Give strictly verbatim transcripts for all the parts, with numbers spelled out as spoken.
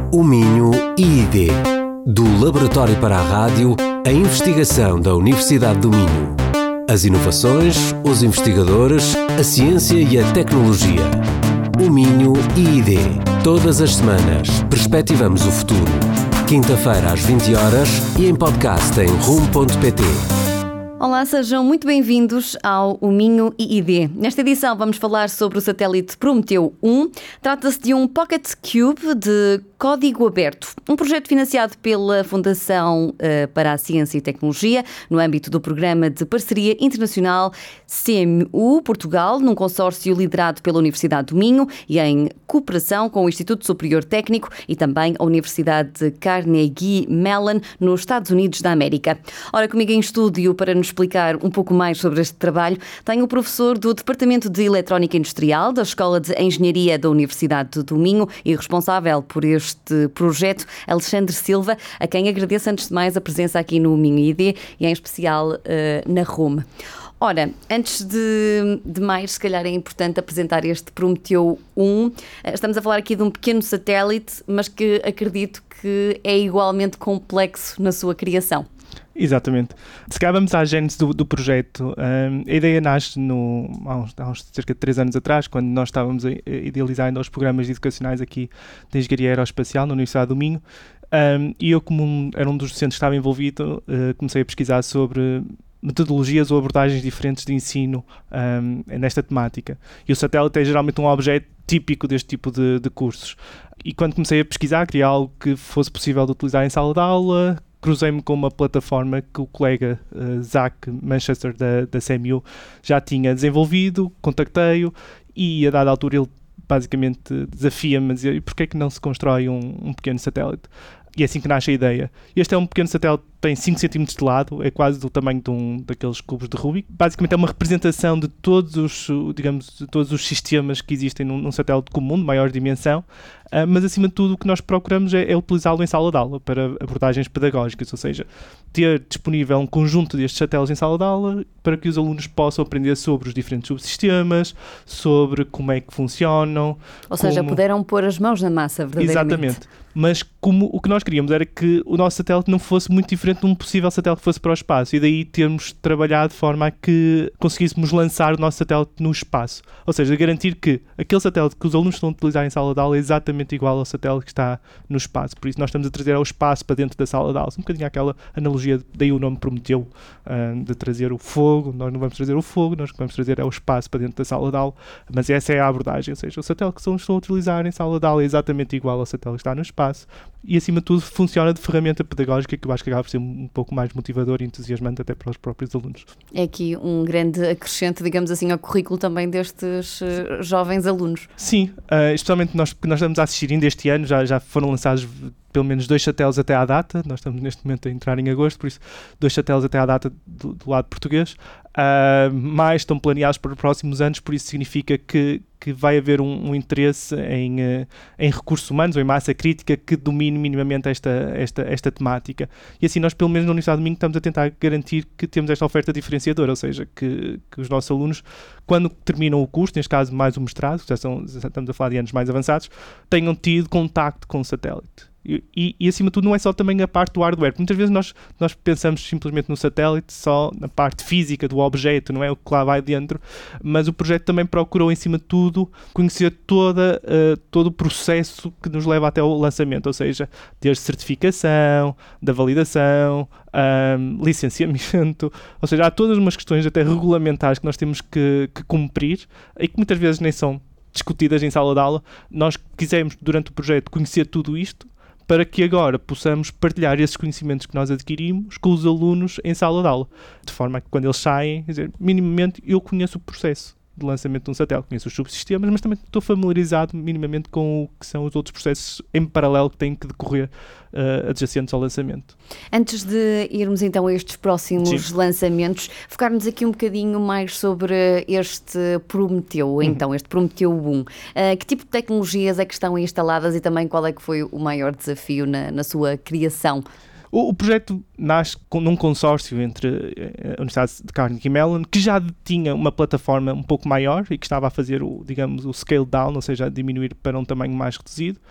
O Minho I I D, do Laboratório para a Rádio, a investigação da Universidade do Minho. As inovações, os investigadores, a ciência e a tecnologia. O Minho I I D. Todas as semanas, perspectivamos o futuro. Quinta-feira às vinte horas e em podcast em rumo ponto pt. Olá, sejam muito bem-vindos ao O Minho I I D. Nesta edição vamos falar sobre o satélite Prometeu um. Trata-se de um Pocket Cube de código aberto, um projeto financiado pela Fundação uh, para a Ciência e Tecnologia, no âmbito do Programa de Parceria Internacional C M U Portugal, num consórcio liderado pela Universidade do Minho e em cooperação com o Instituto Superior Técnico e também a Universidade de Carnegie Mellon, nos Estados Unidos da América. Ora, comigo em estúdio para nos explicar um pouco mais sobre este trabalho, tenho o professor do Departamento de Eletrónica Industrial da Escola de Engenharia da Universidade do Minho e responsável por este projeto, Alexandre Silva, a quem agradeço antes de mais a presença aqui no Minho I I D e em especial uh, na Rume. Ora, antes de, de mais, se calhar é importante apresentar este Prometeu um. Estamos a falar aqui de um pequeno satélite, mas que acredito que é igualmente complexo na sua criação. Exatamente. Se calhar vamos à gênese do, do projeto. Um, a ideia nasce no, há, uns, há uns cerca de três anos atrás, quando nós estávamos a, a idealizar ainda os programas educacionais aqui da Engenharia Aeroespacial na Universidade do Minho. Um, e eu, como um, era um dos docentes que estava envolvido, uh, comecei a pesquisar sobre metodologias ou abordagens diferentes de ensino um, nesta temática. E o satélite é geralmente um objeto típico deste tipo de, de cursos. E quando comecei a pesquisar, queria algo que fosse possível de utilizar em sala de aula. Cruzei-me com uma plataforma que o colega uh, Zach Manchester da, da C M U já tinha desenvolvido, contactei-o e a dada altura ele basicamente desafia-me a dizer: porquê é que não se constrói um, um pequeno satélite? E é assim que nasce a ideia. Este é um pequeno satélite que tem cinco centímetros de lado, é quase do tamanho de um daqueles cubos de Rubik. Basicamente é uma representação de todos os, digamos, de todos os sistemas que existem num, num satélite comum, de maior dimensão, uh, mas acima de tudo o que nós procuramos é, é utilizá-lo em sala de aula para abordagens pedagógicas, ou seja, ter disponível um conjunto destes satélites em sala de aula para que os alunos possam aprender sobre os diferentes subsistemas, sobre como é que funcionam. Ou seja, como... puderam pôr as mãos na massa, verdadeiramente. Exatamente. Mas como o que nós queríamos era que o nosso satélite não fosse muito diferente de um possível satélite que fosse para o espaço, e daí termos trabalhado de forma a que conseguíssemos lançar o nosso satélite no espaço. Ou seja, garantir que aquele satélite que os alunos estão a utilizar em sala de aula é exatamente igual ao satélite que está no espaço. Por isso nós estamos a trazer ao espaço para dentro da sala de aula. Um bocadinho aquela analogia, daí o nome Prometeu, uh, de trazer o fogo. Nós não vamos trazer o fogo, nós vamos trazer é o espaço para dentro da sala de aula, mas essa é a abordagem. Ou seja, o satélite que os alunos estão a utilizar em sala de aula é exatamente igual ao satélite que está no espaço. E, acima de tudo, funciona de ferramenta pedagógica, que eu acho que acaba por ser um pouco mais motivador e entusiasmante até para os próprios alunos. É aqui um grande acrescente, digamos assim, ao currículo também destes uh, jovens alunos. Sim, uh, especialmente nós, porque nós estamos a assistir ainda este ano, já, já foram lançados pelo menos dois satélites até à data. Nós estamos neste momento a entrar em agosto, por isso dois satélites até à data do, do lado português. Uh, mais estão planeados para os próximos anos, por isso significa que, que vai haver um, um interesse em, uh, em recursos humanos ou em massa crítica que domine minimamente esta, esta, esta temática. E assim nós, pelo menos na Universidade do Minho, estamos a tentar garantir que temos esta oferta diferenciadora, ou seja, que, que os nossos alunos, quando terminam o curso, neste caso mais o mestrado, já, são, já estamos a falar de anos mais avançados, tenham tido contacto com o satélite. E, e, e, acima de tudo, não é só também a parte do hardware. Muitas vezes nós, nós pensamos simplesmente no satélite, só na parte física do objeto, não é o que lá vai dentro, mas o projeto também procurou, em cima de tudo, conhecer toda, uh, todo o processo que nos leva até o lançamento, ou seja, desde certificação, da validação, um, licenciamento, ou seja, há todas umas questões até regulamentares que nós temos que, que cumprir e que muitas vezes nem são discutidas em sala de aula. Nós quisemos, durante o projeto, conhecer tudo isto, para que agora possamos partilhar esses conhecimentos que nós adquirimos com os alunos em sala de aula. De forma que quando eles saem, quer dizer, minimamente eu conheço o processo de lançamento de um satélite, conheço os subsistemas, mas também estou familiarizado minimamente com o que são os outros processos em paralelo que têm que decorrer uh, adjacentes ao lançamento. Antes de irmos então a estes próximos Sim. lançamentos, focar-nos aqui um bocadinho mais sobre este Prometeu, uhum. então, este Prometeu um. Uh, que tipo de tecnologias é que estão instaladas e também qual é que foi o maior desafio na, na sua criação? O, o projeto nasce com, num consórcio entre a Universidade de Carnegie Mellon, que já tinha uma plataforma um pouco maior e que estava a fazer o, digamos, o scale down, ou seja, a diminuir para um tamanho mais reduzido.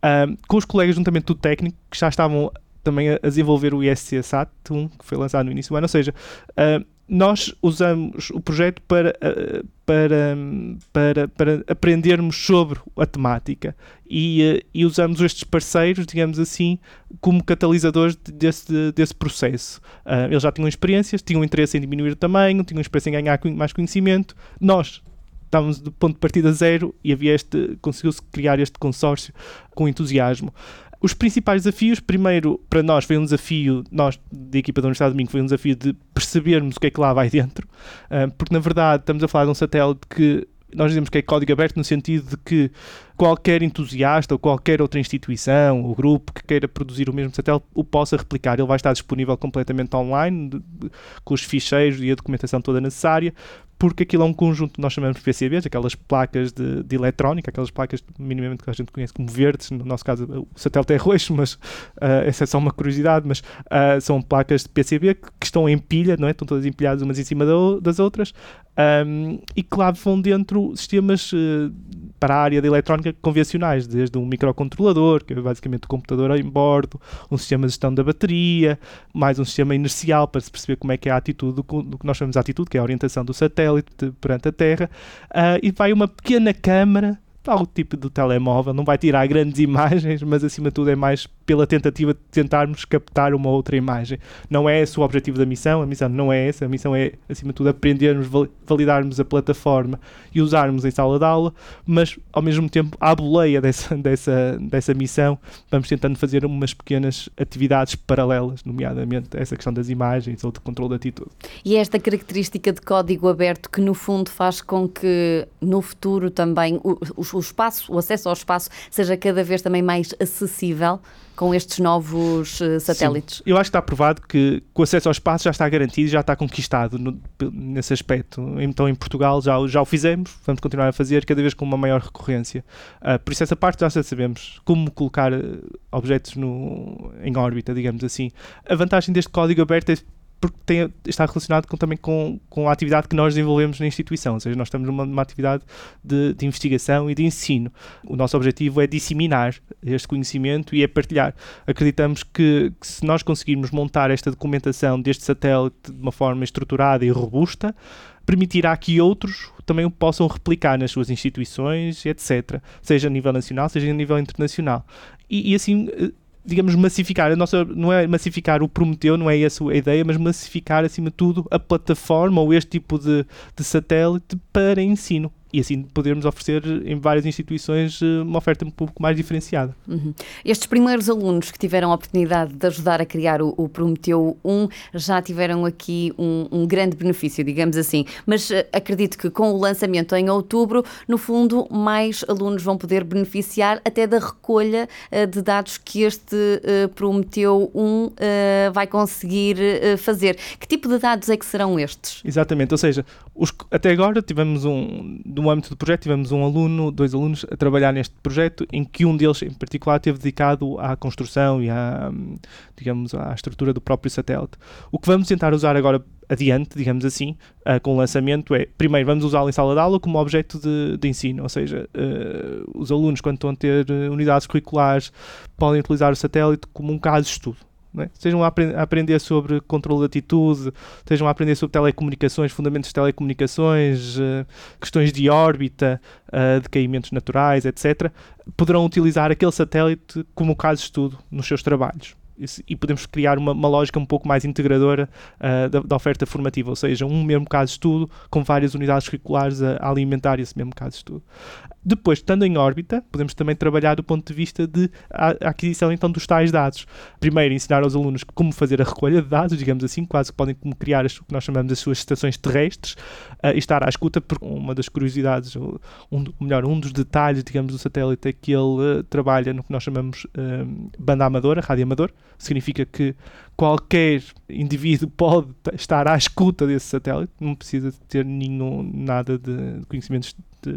Uh, com os colegas juntamente do técnico, que já estavam também a, a desenvolver o I S C SAT um, que foi lançado no início do ano, ou seja, uh, nós usamos o projeto para, uh, para, para, para aprendermos sobre a temática e, uh, e usamos estes parceiros, digamos assim, como catalisadores desse, desse processo. Uh, eles já tinham experiências, tinham interesse em diminuir o tamanho, tinham interesse em ganhar mais conhecimento. Nós estávamos do ponto de partida zero e havia este, conseguiu-se criar este consórcio com entusiasmo. Os principais desafios, primeiro, para nós foi um desafio, nós da equipa da Universidade do Minho, foi um desafio de percebermos o que é que lá vai dentro, porque na verdade estamos a falar de um satélite que nós dizemos que é código aberto no sentido de que qualquer entusiasta ou qualquer outra instituição ou grupo que queira produzir o mesmo satélite o possa replicar. Ele vai estar disponível completamente online, de, de, com os ficheiros e a documentação toda necessária, porque aquilo é um conjunto que nós chamamos de P C Bs, aquelas placas de, de eletrónica, aquelas placas minimamente que a gente conhece como verdes, no nosso caso o satélite é roxo, mas uh, essa é só uma curiosidade, mas uh, são placas de P C B que, que estão em pilha, não é? Estão todas empilhadas umas em cima da, das outras, um, e que lá vão dentro sistemas uh, para a área da eletrónica convencionais, desde um microcontrolador, que é basicamente o computador em bordo, um sistema de gestão da bateria, mais um sistema inercial para se perceber como é que é a atitude do, do que nós chamamos de atitude, que é a orientação do satélite perante a Terra, uh, e vai uma pequena câmara, tal tipo do telemóvel, não vai tirar grandes imagens, mas acima de tudo é mais pela tentativa de tentarmos captar uma outra imagem. Não é esse o objetivo da missão, a missão não é essa, a missão é acima de tudo aprendermos, validarmos a plataforma e usarmos em sala de aula, mas ao mesmo tempo à boleia dessa, dessa, dessa missão vamos tentando fazer umas pequenas atividades paralelas, nomeadamente essa questão das imagens ou de controle de atitude. E esta característica de código aberto que no fundo faz com que no futuro também o, o, o espaço, o acesso ao espaço seja cada vez também mais acessível com estes novos uh, satélites? Sim. Eu acho que está provado que o acesso ao espaço já está garantido, já está conquistado no, nesse aspecto. Então em Portugal já, já o fizemos, vamos continuar a fazer cada vez com uma maior recorrência. Uh, por isso essa parte já sabemos como colocar objetos no, em órbita, digamos assim. A vantagem deste código aberto é porque tem, está relacionado com, também com, com a atividade que nós desenvolvemos na instituição, ou seja, nós estamos numa, numa atividade de, de investigação e de ensino. O nosso objetivo é disseminar este conhecimento e é partilhar. Acreditamos que, que se nós conseguirmos montar esta documentação deste satélite de uma forma estruturada e robusta, permitirá que outros também o possam replicar nas suas instituições, etcétera, seja a nível nacional, seja a nível internacional. E, e assim, digamos, massificar, a nossa, não é massificar o Prometeu, não é essa a ideia, mas massificar, acima de tudo, a plataforma ou este tipo de, de satélite para ensino. E assim podermos oferecer em várias instituições uma oferta um pouco mais diferenciada. Uhum. Estes primeiros alunos que tiveram a oportunidade de ajudar a criar o, o Prometeu um já tiveram aqui um, um grande benefício, digamos assim. Mas uh, acredito que com o lançamento em outubro, no fundo, mais alunos vão poder beneficiar até da recolha uh, de dados que este uh, Prometeu um uh, vai conseguir uh, fazer. Que tipo de dados é que serão estes? Exatamente, ou seja, os, até agora tivemos um... no âmbito do projeto tivemos um aluno, dois alunos a trabalhar neste projeto, em que um deles em particular esteve dedicado à construção e à, digamos, à estrutura do próprio satélite. O que vamos tentar usar agora adiante, digamos assim, uh, com o lançamento é, primeiro vamos usá-lo em sala de aula como objeto de, de ensino, ou seja, uh, os alunos quando estão a ter unidades curriculares podem utilizar o satélite como um caso de estudo. Não é? Sejam a, aprend- a aprender sobre controle de atitude, sejam a aprender sobre telecomunicações, fundamentos de telecomunicações, uh, questões de órbita, uh, de caímentos naturais, etcétera, poderão utilizar aquele satélite como caso de estudo nos seus trabalhos. E podemos criar uma, uma lógica um pouco mais integradora uh, da, da oferta formativa, ou seja, um mesmo caso de estudo com várias unidades curriculares a, a alimentar esse mesmo caso de estudo. Depois, estando em órbita, podemos também trabalhar do ponto de vista de a, a aquisição então dos tais dados. Primeiro, ensinar aos alunos como fazer a recolha de dados, digamos assim, quase que podem como criar as, o que nós chamamos as suas estações terrestres, uh, e estar à escuta, porque uma das curiosidades, ou um, melhor, um dos detalhes, digamos, do satélite é que ele uh, trabalha no que nós chamamos uh, banda amadora, rádio amador. Significa que qualquer indivíduo pode estar à escuta desse satélite, não precisa ter nenhum, nada de conhecimentos de,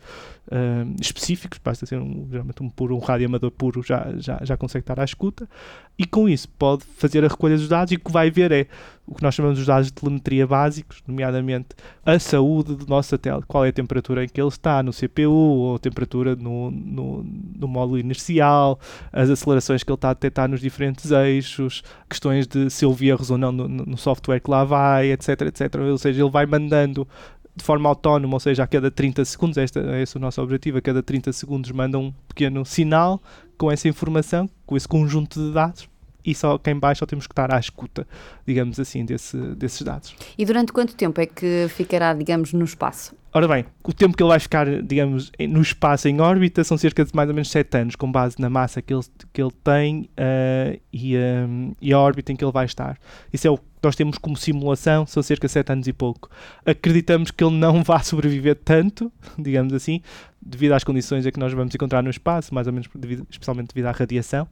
uh, específicos, basta ser um, geralmente um, puro, um rádio amador puro já, já, já consegue estar à escuta, e com isso pode fazer a recolha dos dados, e o que vai ver é o que nós chamamos de dados de telemetria básicos, nomeadamente a saúde do nosso satélite, qual é a temperatura em que ele está no C P U, ou a temperatura no, no, no módulo inercial, as acelerações que ele está a detectar nos diferentes eixos, questões de se houve erros ou não no, no software que lá vai, etc, etc. Ou seja, ele vai mandando de forma autónoma, ou seja, a cada trinta segundos, este é esse o nosso objetivo, a cada trinta segundos manda um pequeno sinal com essa informação, com esse conjunto de dados, e só quem baixa só temos que estar à escuta, digamos assim, desse, desses dados. E durante quanto tempo é que ficará, digamos, no espaço? Ora bem, o tempo que ele vai ficar, digamos, no espaço, em órbita, são cerca de mais ou menos sete anos, com base na massa que ele, que ele tem uh, e, um, e a órbita em que ele vai estar. Isso é o que nós temos como simulação, são cerca de sete anos e pouco. Acreditamos que ele não vai sobreviver tanto, digamos assim, devido às condições a que nós vamos encontrar no espaço, mais ou menos devido, especialmente devido à radiação.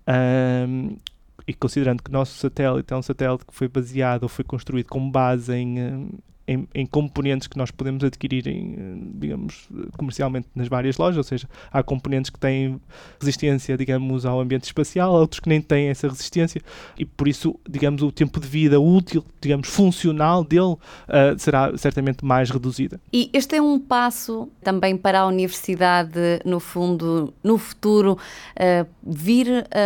Um, e considerando que o nosso satélite é um satélite que foi baseado ou foi construído com base em, em, em componentes que nós podemos adquirir, em, digamos, comercialmente nas várias lojas, ou seja, há componentes que têm resistência, digamos, ao ambiente espacial, outros que nem têm essa resistência, e por isso, digamos, o tempo de vida útil, digamos, funcional dele uh, será certamente mais reduzida. E este é um passo também para a universidade, no fundo, no futuro, uh, vir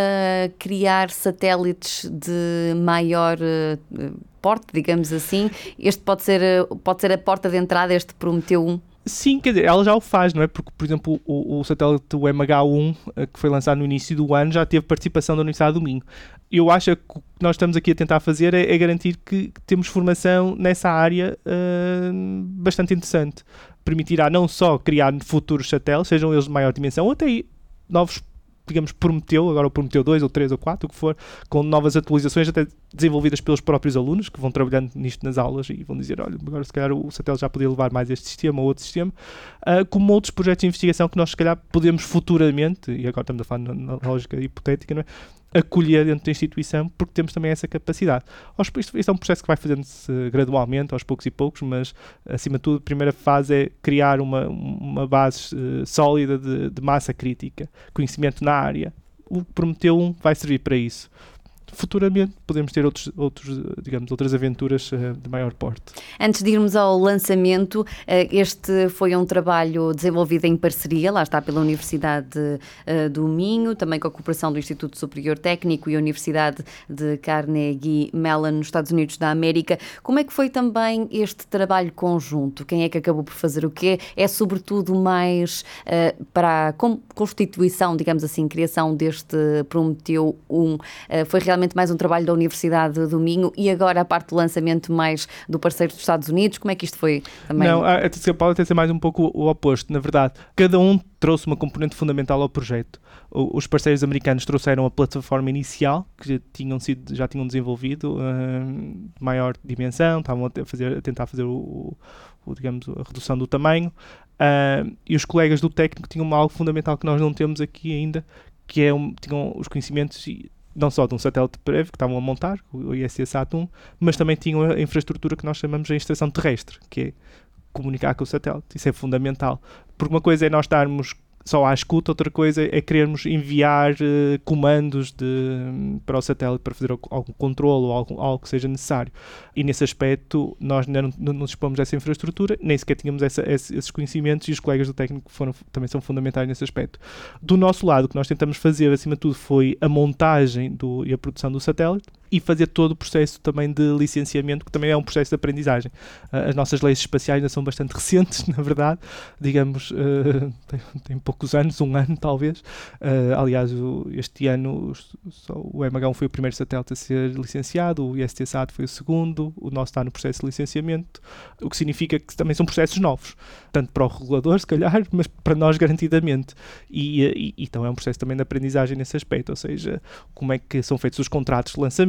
a criar satélites de maior uh, porte, digamos assim. Este pode ser, pode ser a porta de entrada, este Prometeu um? Sim, quer dizer, ela já o faz, não é? Porque, por exemplo, o, o satélite o M H um, que foi lançado no início do ano, já teve participação da Universidade do Minho. Eu acho que o que nós estamos aqui a tentar fazer é, é garantir que, que temos formação nessa área uh, bastante interessante. Permitirá não só criar futuros satélites, sejam eles de maior dimensão, ou até novos, digamos, Prometeu, agora o Prometeu dois ou três ou quatro, o que for, com novas atualizações até desenvolvidas pelos próprios alunos, que vão trabalhando nisto nas aulas e vão dizer, olha, agora se calhar o satélite já podia levar mais este sistema ou outro sistema, uh, como outros projetos de investigação que nós se calhar podemos futuramente, e agora estamos a falar na, na lógica hipotética, não é? Acolher dentro da instituição, porque temos também essa capacidade. Isto, isto é um processo que vai fazendo-se gradualmente, aos poucos e poucos, mas, acima de tudo, a primeira fase é criar uma, uma base uh, sólida de, de massa crítica, conhecimento na área. O Prometeu um vai servir para isso. Futuramente podemos ter outros, outros, digamos, outras aventuras uh, de maior porte. Antes de irmos ao lançamento, uh, este foi um trabalho desenvolvido em parceria, lá está, pela Universidade uh, do Minho, também com a cooperação do Instituto Superior Técnico e a Universidade de Carnegie Mellon, nos Estados Unidos da América. Como é que foi também este trabalho conjunto? Quem é que acabou por fazer o quê? É sobretudo mais uh, para a constituição, digamos assim, criação deste Prometeu um, uh, foi realmente mais um trabalho da Universidade do Minho, e agora a parte do lançamento mais do parceiro dos Estados Unidos. Como é que isto foi também? Não, pode até ser mais um pouco o oposto, na verdade. Cada um trouxe uma componente fundamental ao projeto. Os parceiros americanos trouxeram a plataforma inicial, que já tinham, sido, já tinham desenvolvido, uh, de maior dimensão, estavam a, fazer, a tentar fazer o, o, digamos, a redução do tamanho, uh, e os colegas do técnico tinham algo fundamental que nós não temos aqui ainda, que é um, tinham os conhecimentos não só de um satélite prévio que estavam a montar, o I S S A T um, mas também tinham a infraestrutura que nós chamamos de instalação terrestre, que é comunicar com o satélite. Isso é fundamental. Porque uma coisa é nós estarmos só à escuta, outra coisa é querermos enviar uh, comandos de, para o satélite para fazer algum controle ou algo, algo que seja necessário. E nesse aspecto nós não, não, não dispomos dessa infraestrutura, nem sequer tínhamos essa, esses conhecimentos, e os colegas do técnico foram, também são fundamentais nesse aspecto. Do nosso lado, o que nós tentamos fazer, acima de tudo, foi a montagem do, e a produção do satélite, e fazer todo o processo também de licenciamento, que também é um processo de aprendizagem. Uh, as nossas leis espaciais ainda são bastante recentes, na verdade, digamos, uh, tem, tem poucos anos, um ano talvez. Uh, aliás, o, este ano só o M H um foi o primeiro satélite a ser licenciado, o I S T S A T foi o segundo, o nosso está no processo de licenciamento, o que significa que também são processos novos, tanto para o regulador, se calhar, mas para nós garantidamente. E, e, e então é um processo também de aprendizagem nesse aspecto, ou seja, como é que são feitos os contratos de lançamento,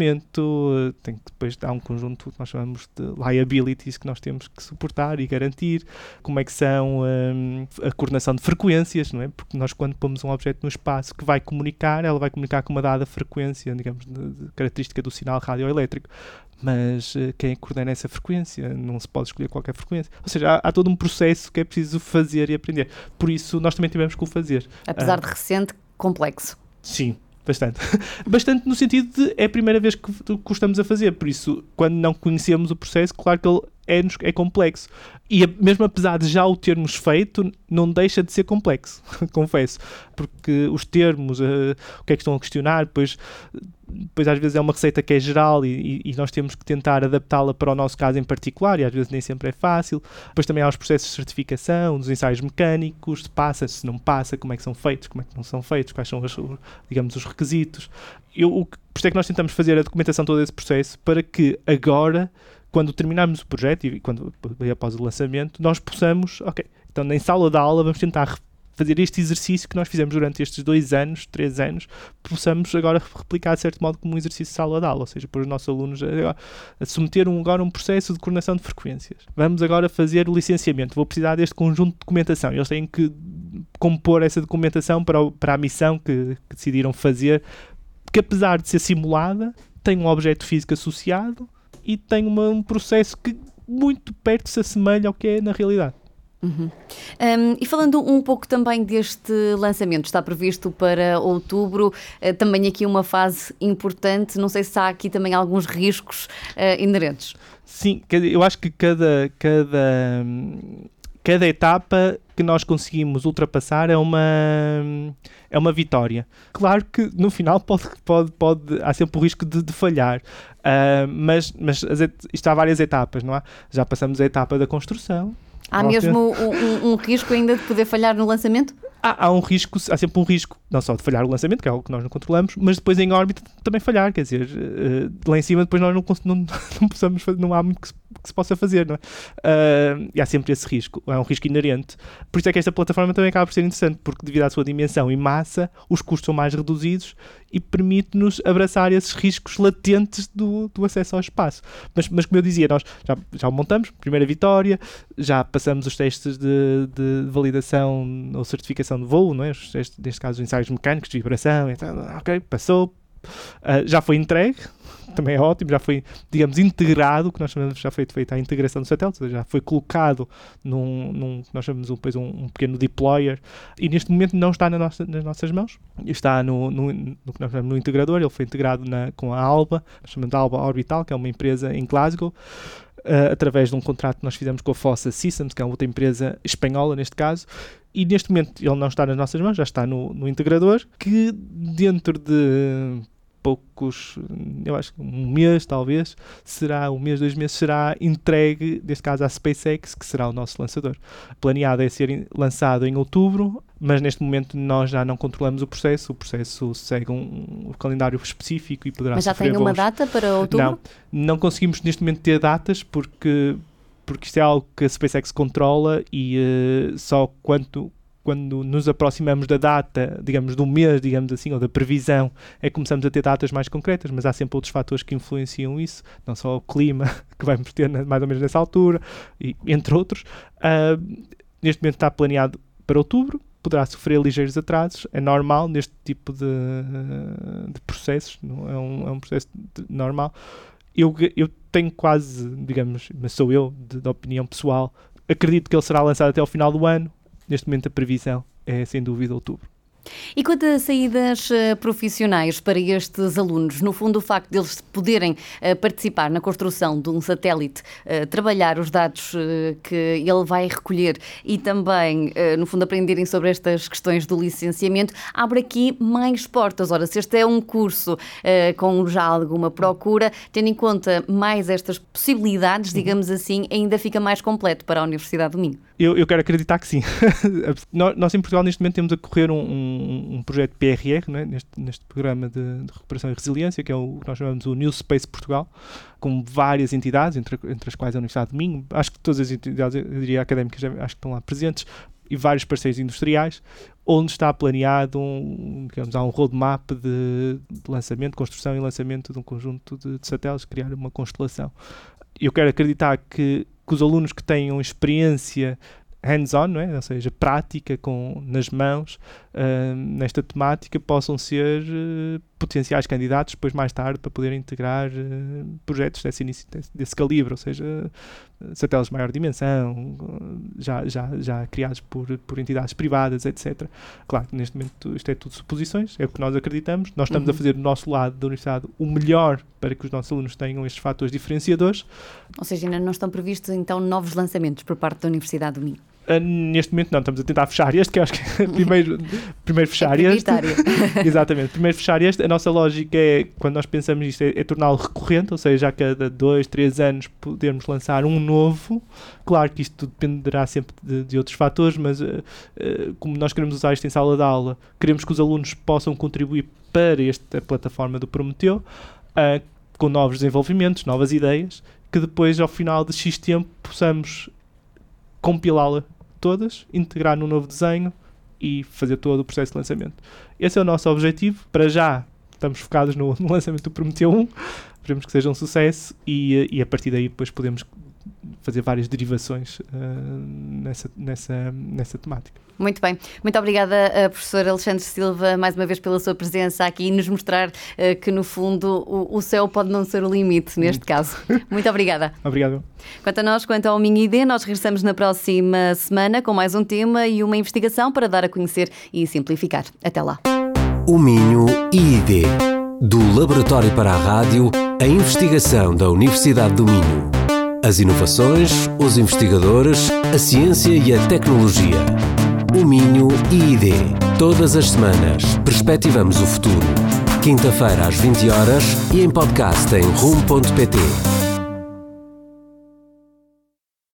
financiamento, tem que depois dar um conjunto que nós chamamos de liabilities que nós temos que suportar e garantir, como é que são um, a coordenação de frequências, não é? Porque nós quando pomos um objeto no espaço que vai comunicar, ela vai comunicar com uma dada frequência, digamos, de, de característica do sinal radioelétrico. Mas uh, quem coordena essa frequência? Não se pode escolher qualquer frequência. Ou seja, há, há todo um processo que é preciso fazer e aprender. Por isso, nós também tivemos que o fazer. Apesar uh, de recente, complexo. Sim, bastante. Bastante no sentido de é a primeira vez que, que o estamos a fazer. Por isso, quando não conhecemos o processo, claro que ele é, é complexo. E a, mesmo apesar de já o termos feito, não deixa de ser complexo, confesso. Porque os termos, uh, o que é que estão a questionar, depois... Depois às vezes é uma receita que é geral e, e, e nós temos que tentar adaptá-la para o nosso caso em particular e às vezes nem sempre é fácil. Depois também há os processos de certificação, dos ensaios mecânicos, se passa, se não passa, como é que são feitos, como é que não são feitos, quais são os, digamos, os requisitos. Eu, o, por isso é que nós tentamos fazer a documentação todo esse processo para que agora, quando terminarmos o projeto e quando, após o lançamento, nós possamos, ok, então em sala de aula vamos tentar fazer este exercício que nós fizemos durante estes dois anos, três anos, possamos agora replicar de certo modo como um exercício de sala de aula, ou seja, para os nossos alunos a, a submeter um, agora um processo de coordenação de frequências. Vamos agora fazer o licenciamento, vou precisar deste conjunto de documentação. Eles têm que compor essa documentação para, o, para a missão que, que decidiram fazer, que apesar de ser simulada, tem um objeto físico associado e tem uma, um processo que muito perto se assemelha ao que é na realidade. Uhum. Um, e falando um pouco também deste lançamento, está previsto para outubro, uh, também aqui uma fase importante, não sei se há aqui também alguns riscos uh, inerentes. Sim, eu acho que cada, cada, cada etapa que nós conseguimos ultrapassar é uma, é uma vitória. Claro que no final pode, pode, pode, há sempre o risco de, de falhar, uh, mas, mas isto há várias etapas, não há? Já passamos a etapa da construção. Há mesmo um, um risco ainda de poder falhar no lançamento? Há, há um risco, há sempre um risco, não só de falhar o lançamento, que é algo que nós não controlamos, mas depois em órbita também falhar, quer dizer, uh, lá em cima depois nós não, não, não possamos fazer, não há muito que se, que se possa fazer, não é? Uh, e há sempre esse risco, é um risco inerente. Por isso é que esta plataforma também acaba por ser interessante, porque devido à sua dimensão e massa, os custos são mais reduzidos e permite-nos abraçar esses riscos latentes do, do acesso ao espaço. Mas, mas como eu dizia, nós já, já o montamos, primeira vitória, já passamos os testes de, de validação ou certificação de voo, não é? Os testes, neste caso, os ensaios mecânicos de vibração, então, ok, passou, uh, já foi entregue, também é ótimo, já foi, digamos, integrado, que nós chamamos, já foi feita a integração do satélite, já foi colocado num, num nós chamamos depois um, um pequeno deployer, e neste momento não está na nossa, nas nossas mãos, está no, no, no que nós chamamos no integrador, ele foi integrado na, com a Alba, nós chamamos de Alba Orbital, que é uma empresa em Glasgow, uh, através de um contrato que nós fizemos com a Fossa Systems, que é outra empresa espanhola neste caso, e neste momento ele não está nas nossas mãos, já está no, no integrador, que dentro de poucos, eu acho que um mês talvez, será um mês, dois meses, será entregue, neste caso à SpaceX, que será o nosso lançador. Planeado é ser lançado em outubro, mas neste momento nós já não controlamos o processo, o processo segue um, um calendário específico e poderá Mas já tem uma data para outubro? Não, não conseguimos neste momento ter datas porque, porque isto é algo que a SpaceX controla e uh, só quando... quando nos aproximamos da data, digamos, do mês, digamos assim, ou da previsão, é que começamos a ter datas mais concretas, mas há sempre outros fatores que influenciam isso, não só o clima, que vamos ter mais ou menos nessa altura, e, entre outros. Uh, neste momento está planeado para outubro, poderá sofrer ligeiros atrasos, é normal neste tipo de, de processos, não é, um, é um processo de, normal. Eu, eu tenho quase, digamos, mas sou eu, de, de opinião pessoal, acredito que ele será lançado até ao final do ano. Neste momento a previsão é, sem dúvida, outubro. E quanto a saídas uh, profissionais para estes alunos, no fundo o facto de eles poderem uh, participar na construção de um satélite, uh, trabalhar os dados uh, que ele vai recolher e também, uh, no fundo, aprenderem sobre estas questões do licenciamento, abre aqui mais portas. Ora, se este é um curso uh, com já alguma procura, tendo em conta mais estas possibilidades, digamos assim, ainda fica mais completo para a Universidade do Minho. Eu, eu quero acreditar que sim. nós, nós em Portugal neste momento temos a correr um, um, um projeto P R R, não é? neste, neste programa de, de recuperação e resiliência, que é o que nós chamamos o New Space Portugal, com várias entidades, entre, entre as quais a Universidade de Minho, acho que todas as entidades, eu diria académicas, acho que estão lá presentes, e vários parceiros industriais, onde está planeado um, digamos, há um roadmap de, de lançamento, construção e lançamento de um conjunto de, de satélites, criar uma constelação. Eu quero acreditar que, que os alunos que tenham experiência hands-on, não é? Ou seja, prática com, nas mãos, uh, nesta temática, possam ser uh, potenciais candidatos depois mais tarde para poderem integrar uh, projetos desse, inicio, desse, desse calibre, ou seja, uh, satélites de maior dimensão, uh, já, já, já criados por, por entidades privadas, etcétera. Claro que neste momento isto é tudo suposições, é o que nós acreditamos, nós estamos uhum. a fazer do nosso lado da Universidade o melhor para que os nossos alunos tenham estes fatores diferenciadores. Ou seja, ainda não estão previstos então novos lançamentos por parte da Universidade do Minho? Uh, neste momento não, estamos a tentar fechar este, que eu acho que é primeiro, primeiro fechar é este. Exatamente, primeiro fechar este. A nossa lógica é, quando nós pensamos isto, é, é torná-lo recorrente, ou seja, a cada dois, três anos podermos lançar um novo. Claro que isto dependerá sempre de, de outros fatores, mas uh, uh, como nós queremos usar isto em sala de aula, queremos que os alunos possam contribuir para esta plataforma do Prometeu, uh, com novos desenvolvimentos, novas ideias, que depois, ao final de X tempo, possamos compilá-la todas, integrar num novo desenho e fazer todo o processo de lançamento. Esse é o nosso objetivo. Para já, estamos focados no, no lançamento do Prometeu um, esperemos que seja um sucesso e, e a partir daí depois podemos fazer várias derivações uh, nessa, nessa, nessa temática. Muito bem. Muito obrigada, professor Alexandre Silva, mais uma vez pela sua presença aqui e nos mostrar uh, que, no fundo, o, o céu pode não ser o limite, neste caso. Muito obrigada. Obrigado. Quanto a nós, quanto ao Minho I D, nós regressamos na próxima semana com mais um tema e uma investigação para dar a conhecer e simplificar. Até lá. O Minho I D, do Laboratório para a Rádio, a investigação da Universidade do Minho. As inovações, os investigadores, a ciência e a tecnologia. O Minho I D. Todas as semanas, perspectivamos o futuro. Quinta-feira às vinte horas e em podcast em rum ponto pt.